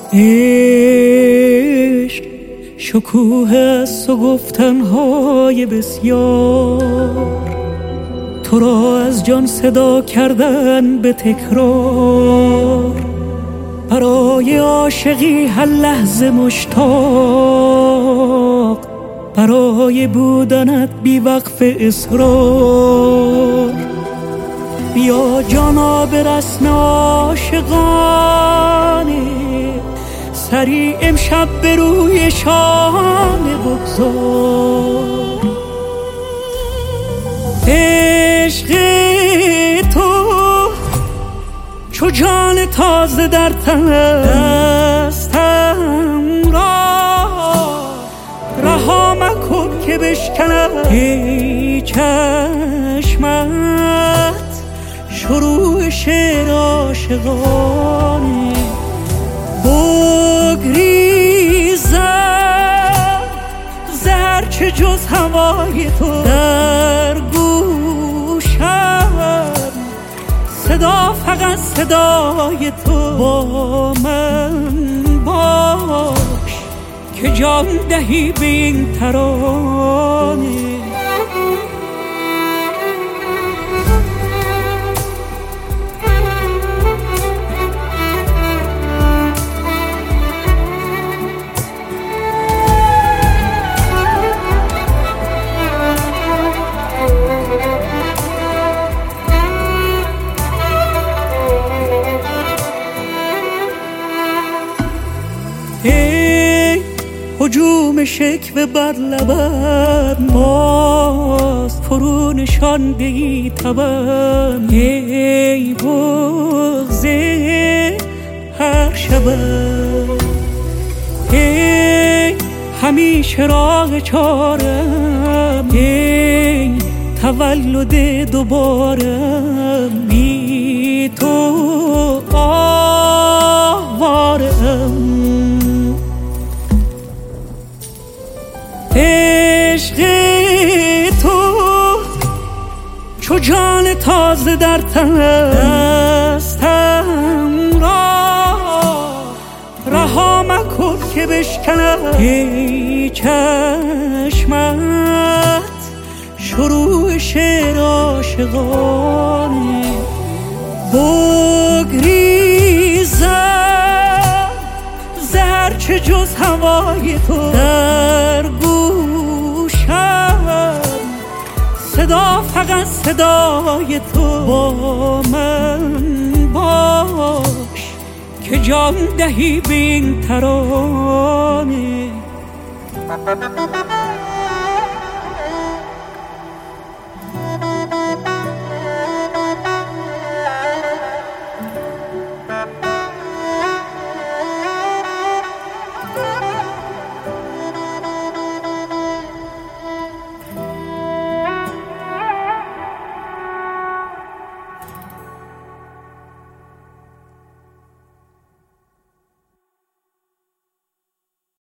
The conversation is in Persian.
عشق شکوه است و گفتنهای بسیار، تو را از جان صدا کردن به تکرار. برای عاشقی هر لحظه مشتاق، برای بودنت بی وقف اصرار. بیا جانا به رسم عاشقانه، سری امشب به روی شانه بگذار. عشق تو چو جان تازه در تن دستم را، رها مکن که بشکنم ای چشمت شروع شعر عاشقانه. بگریزم زهر چه جز هوای تو در گوشم، صدا فقط صدای تو. با من باش که جان دهی به این ترانه. ای هجوم شکوه بر لبم، باز فرو نشانده ای تبم. ای بغض هر شبم، ای همیشه راه چارم. ای تولد دوبارم، بی تو آوارم. عشق تو چو جان تازه در تن دستم را، رها مکن که بشکنم ای چشمت شروع شعر عاشقانه. بگریزم زهر چه جز هوای تو در گوشم، صدا فقط صدای تو. با من باش که جان دهی به این ترانه.